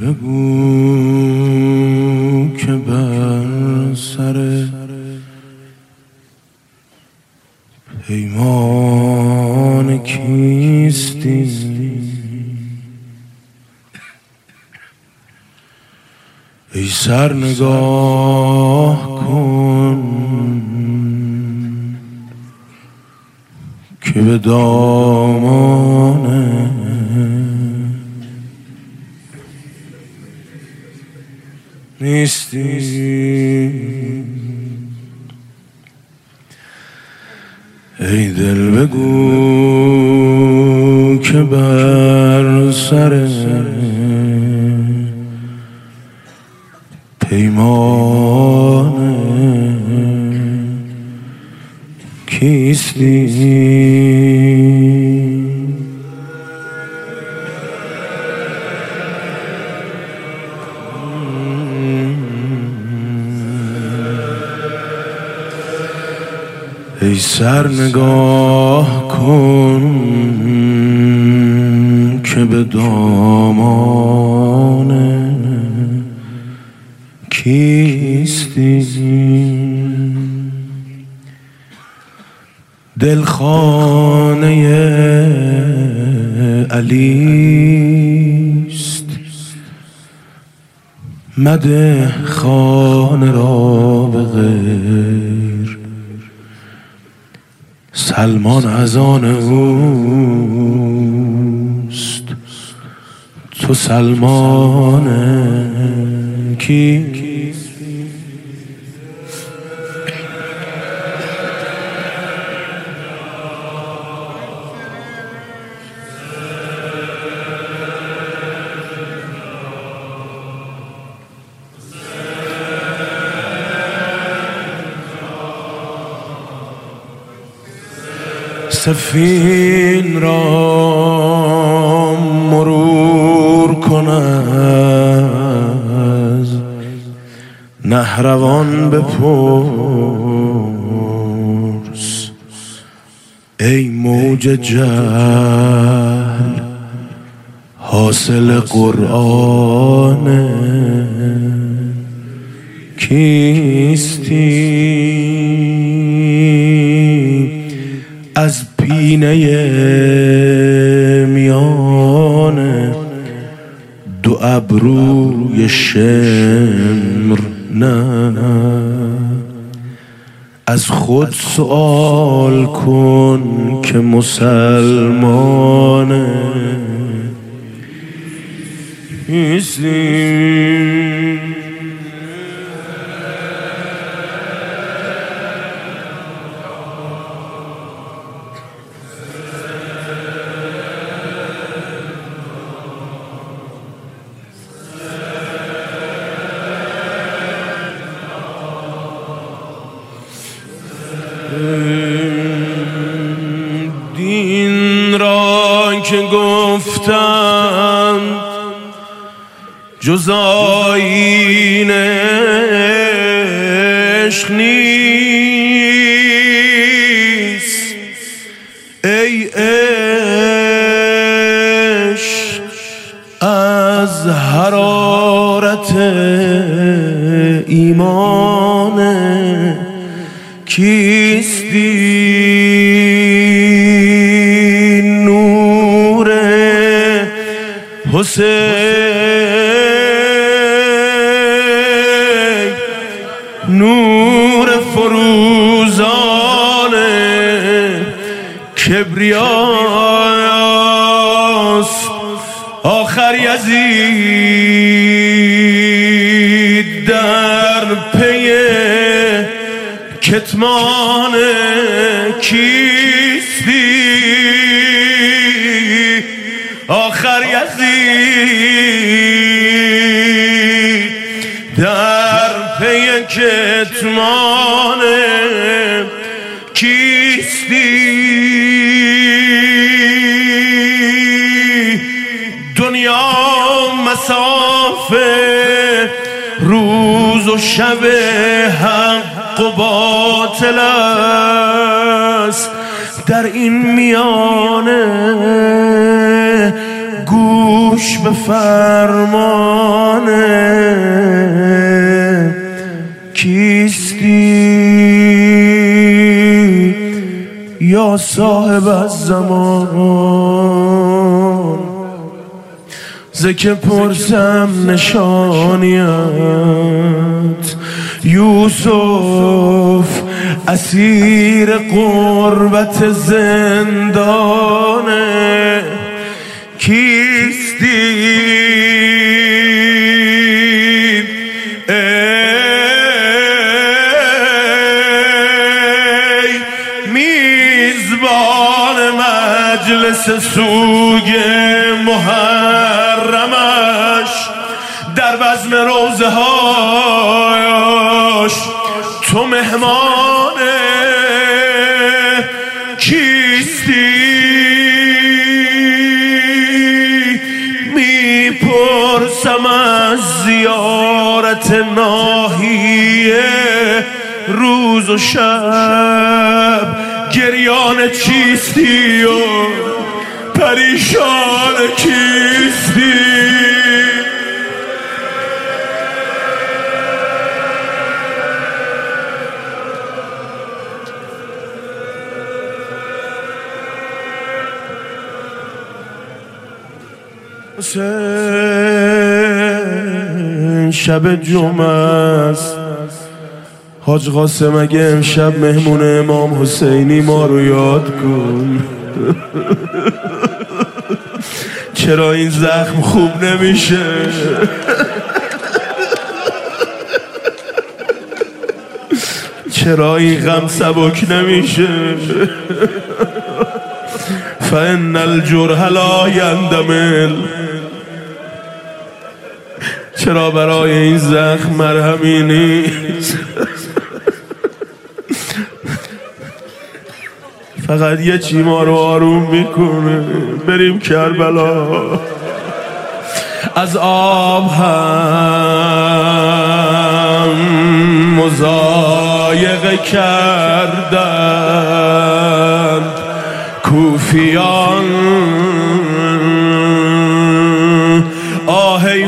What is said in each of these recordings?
بگو که بر سر پیمان کیستی؟ ای سر نگاه کن که به دامان نیستی. ای دل بگو که بر سر پیمان کیستی؟ ای سر نگاه کن که به دامان کیستی؟ دل خانه علیست، مده خانه را به غیر. سلمان از آن اوست، تو سلمان کی؟ سفین را مرور کن از نهروان بپرس. ای موج جهل حاصل قرآن کیستی؟ از پینه میان دو ابروی شمر نه، از خود سؤال کن که مسلمان کیستی؟ دین را که گفتم جز آیین عشق نیست. ای عشق از حرارت ایمان کیستی؟ نور حسین، نور فروزان کبریاست. آخر یزید در پی کتمان کیستی؟ آخر یزید در پی کتمان کیستی؟ دنیا مسافه روز و شب حق و باطل است. در این میانه گوش به فرمان کیستی یا صاحب الزمان؟ زکه پرسم نشانیت یوسف اسیر قربت زندانه کیستی؟ ای میزبان مجلس سوگ محرمش در بزم روضه هاش تو مهمان کیستی؟ میپرسم از زیارت ناحیه روز و شب گریان چیستی و پریشان کیستی؟ شب جمعه است حاج قاسم، اگه امشب مهمون امام حسینی ما رو یاد کن. چرا این زخم خوب نمیشه؟ چرا این غم سبک نمیشه؟ فإن الجرح لا يندمل. چرا برای این زخم مرهمی نیست؟ فقط یه چی ما رو آروم میکنه، بریم کربلا. از آب هم مضایقه کردند کوفیان، آهی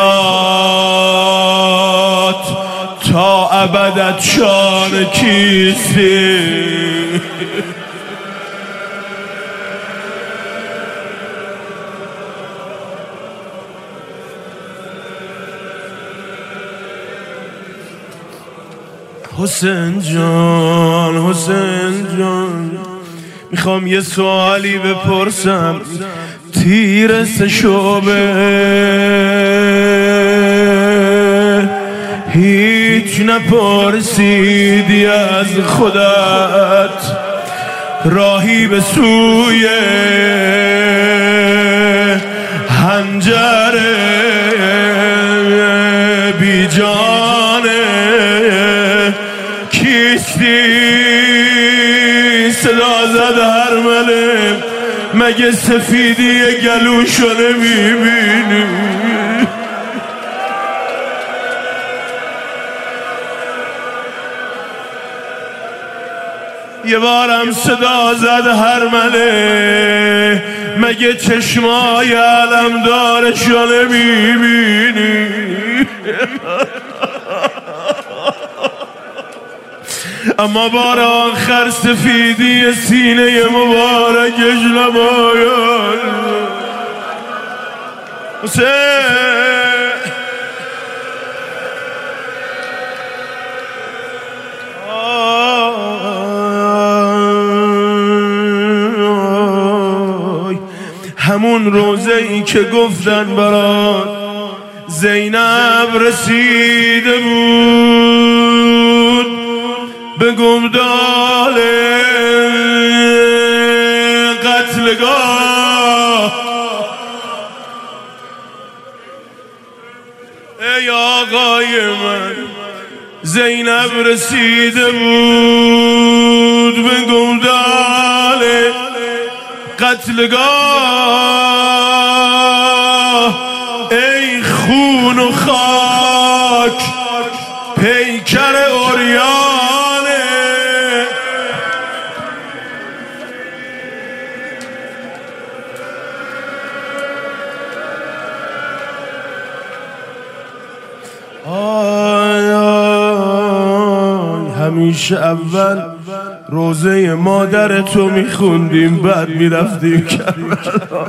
فرات تا ابدت شان کیستی؟ حسین جان، حسین جان، میخوام یه سوالی بپرسم. تیر سه شعبه هیچ نپرسیدی از خودت، راهی به سوی هنجر بی جانه کیستی؟ صدا زد هرمله، مگه سفیدی گلوشو نمیبینی؟ یه بارم صدا زد هرمله، مگه چشمای علمدارشو نمیبینی؟ اما بار آخر سفیدی سینه مبارکش نمایان. حسین همون روزه ای که گفتن برات زینب رسیده بود به گمدال قتلگاه، ای آقای من زینب رسیده بود به گمدال قتلگاه، ای خون و خاک پیکر عریانه، آی آی همیشه اول روزه مادر تو میخوندیم بعد میرفتیم کربلا.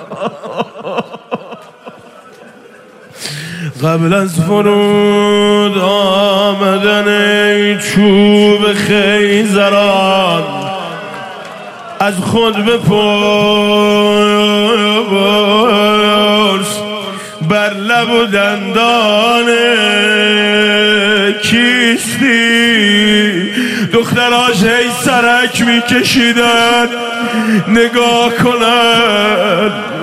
قبل از فرود آمدن چوب خیزران از خود بپرس بر لب و دندان کیستی. دختراش هی سرک میکشیدن نگاه کنن